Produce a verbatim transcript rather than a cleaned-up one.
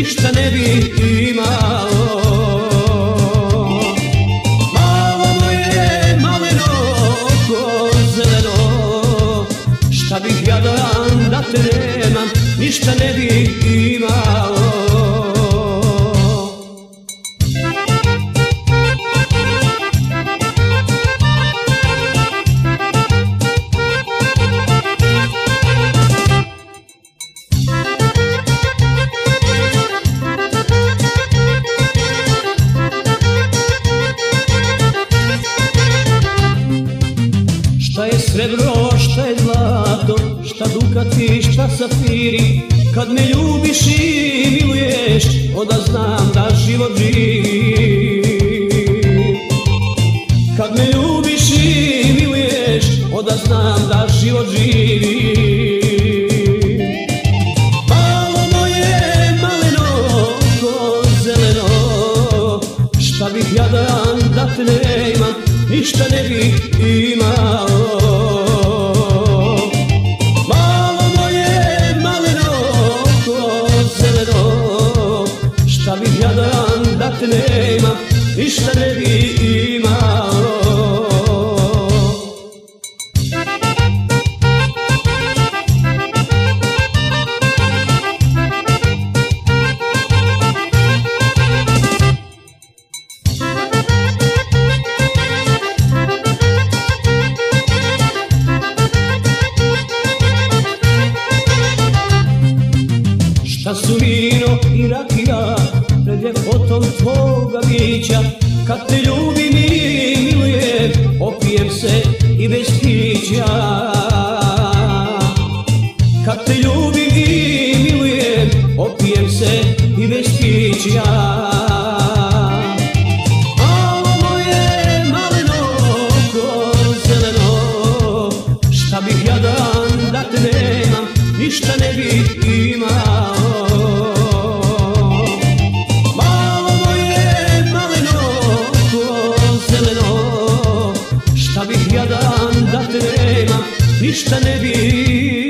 ništa ne bi imao. Malo moje maleno oko zeleno, šta bih ja dan da te nemam, ništa ne bi imao. Šta je srebro, šta je zlato, šta dukati, šta safiri, kad me ljubiš i miluješ, onda znam da život živi. Kad me ljubiš i miluješ, onda znam da život živi. Malo moje maleno oko zeleno, šta bih ja dan da te nemam, ništa ne bih imao. Malo moje maleno oko zeleno, šta bih ja dan da te nemam, ništa ne bih imao. Šta su vino i rakija pred ljepotom tvoga bića, kad te ljubim i milujem, opijem se i bez pića. Kad te ljubim i milujem, opijem se i bez pića. Malo moje maleno oko zeleno, šta bih ja dan da te nemam, ništa ne bih imao. Malo moje maleno oko zeleno, šta bih ja dan da te nemam, ništa ne bih